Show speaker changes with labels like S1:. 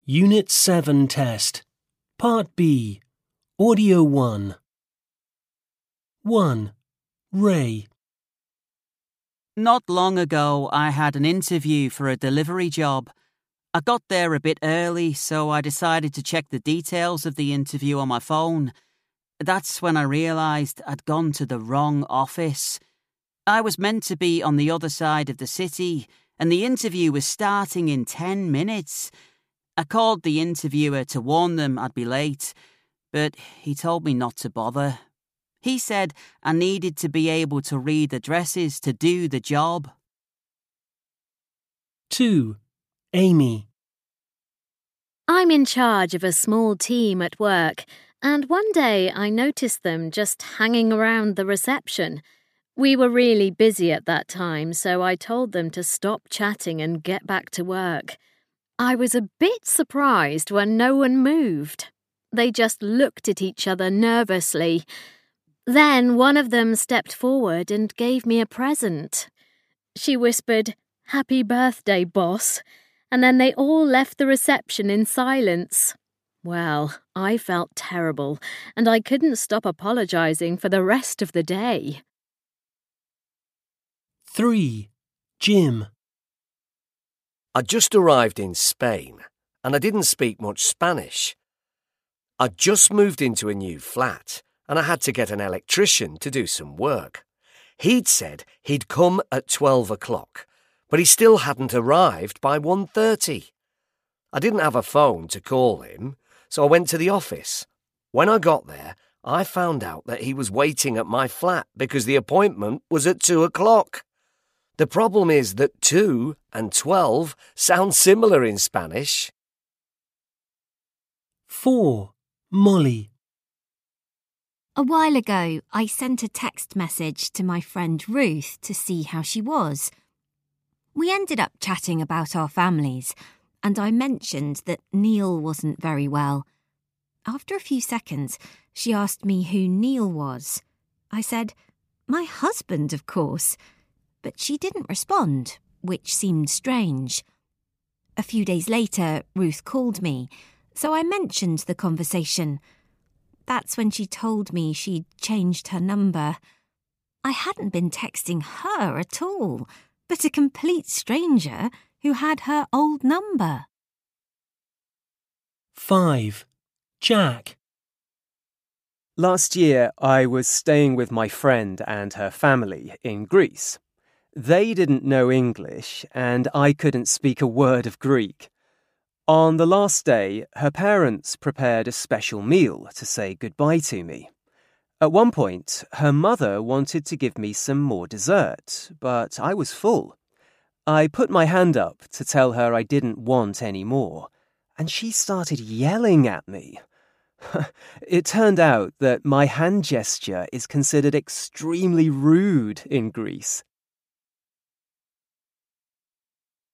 S1: Unit 7 Test. Part B. Audio 1. 1. Ray.
S2: Not long ago, I had an interview for a delivery job. I got there a bit early, so I decided to check the details of the interview on my phone. That's when I realised I'd gone to the wrong office. I was meant to be on the other side of the city, and the interview was starting in 10 minutes. I called the interviewer to warn them I'd be late, but he told me not to bother. He said I needed to be able to read addresses to do the job.
S1: 2. Amy.
S3: I'm in charge of a small team at work, and one day I noticed them just hanging around the reception. We were really busy at that time, so I told them to stop chatting and get back to work. I was a bit surprised when no one moved. They just looked at each other nervously. Then one of them stepped forward and gave me a present. She whispered, "Happy birthday, boss," and then they all left the reception in silence. Well, I felt terrible, and I couldn't stop apologising for the rest of the day.
S1: 3. Jim.
S4: I'd just arrived in Spain, and I didn't speak much Spanish. I'd just moved into a new flat, and I had to get an electrician to do some work. He'd said he'd come at 12 o'clock, but he still hadn't arrived by 1:30. I didn't have a phone to call him, so I went to the office. When I got there, I found out that he was waiting at my flat because the appointment was at 2 o'clock. The problem is that 2 and 12 sound similar in Spanish.
S1: 4. Molly.
S5: A while ago, I sent a text message to my friend Ruth to see how she was. We ended up chatting about our families, and I mentioned that Neil wasn't very well. After a few seconds, she asked me who Neil was. I said, "My husband, of course." But she didn't respond, which seemed strange. A few days later, Ruth called me, so I mentioned the conversation. That's when she told me she'd changed her number. I hadn't been texting her at all, but a complete stranger who had her old number.
S1: 5. Jack.
S6: Last year, I was staying with my friend and her family in Greece. They didn't know English, and I couldn't speak a word of Greek. On the last day, her parents prepared a special meal to say goodbye to me. At one point, her mother wanted to give me some more dessert, but I was full. I put my hand up to tell her I didn't want any more, and she started yelling at me. It turned out that my hand gesture is considered extremely rude in Greece.